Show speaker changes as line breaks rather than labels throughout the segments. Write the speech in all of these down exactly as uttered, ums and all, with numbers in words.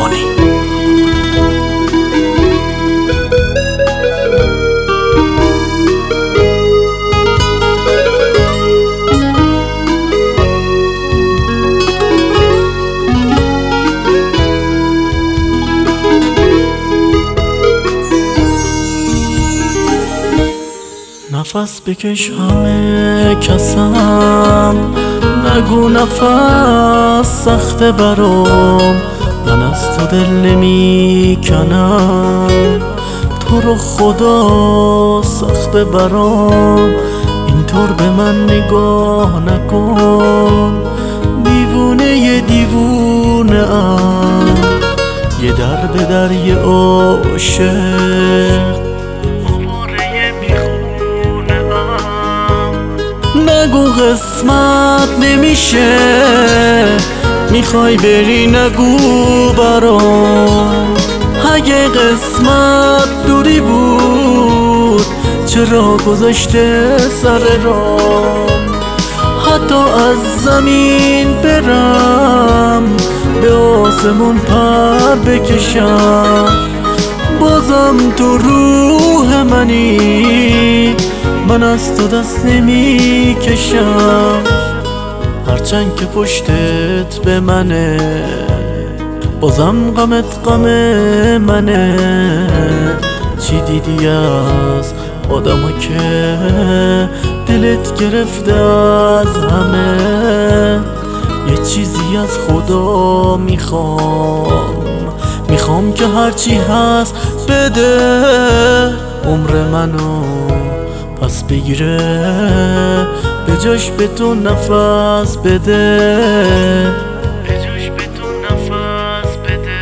قهرمانی.
نفس بکش همه کسم، نگو نفس سخت برام. من از تو دل نمی کنم، تو رو خدا سخت برام. اینطور به من نگاه نکن، دیوونه یه دیوونه ام، یه در به در یه عاشق. نگو قسمت نمیشه، میخوای بری نگو برام. اگه قسمت دوری بود چرا گذاشته سر رام. حتی از زمین برم به آسمون پر بکشم، بازم تو روح منی، من از تو دست نمی کشم. هرچند که پشتت به منه، بازم غمت غم منه. چی دیدی از آدما که دلت گرفته از همه؟ یه چیزی از خدا میخوام، میخوام که هرچی هست بده عمر منو پس بگیره، به جاش به تو نفس بده، به جاش به تو نفس بده.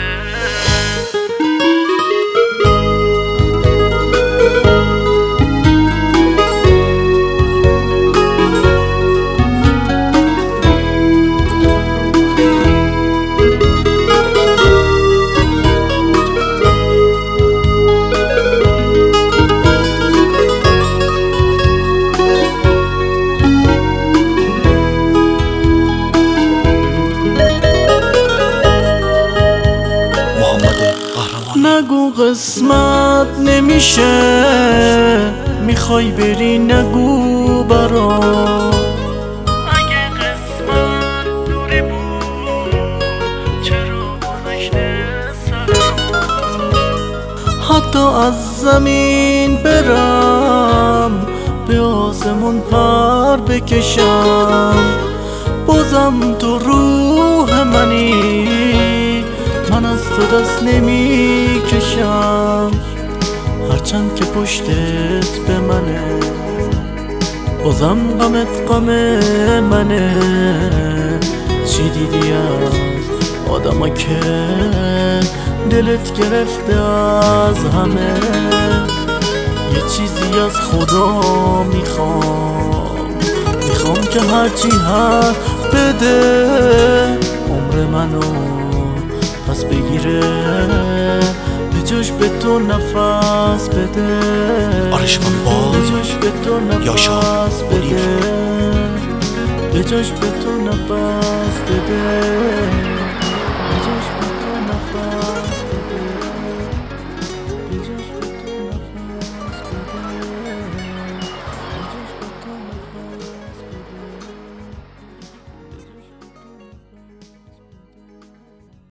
نگو قسمت نمیشه، میخوای بری نگو برام. اگه قسمت دوری بود چرا گذاشته سرم. حتی از زمین برم به آسمون پر بکشم، بازم تو روح منی، من از تو دست نمی کشم. هرچند که پشتت به منه، بازم غمت غم منه. چی دیدی از آدما که دلت گرفته از همه؟ یه چیزی از خدا میخوام، میخوام که هرچی هست بده عمر منو پس بگیره، به جاش به تو نفس بده.
آرشمان باز
به جاش به تو نفس بده، به جاش به تو نفس بده.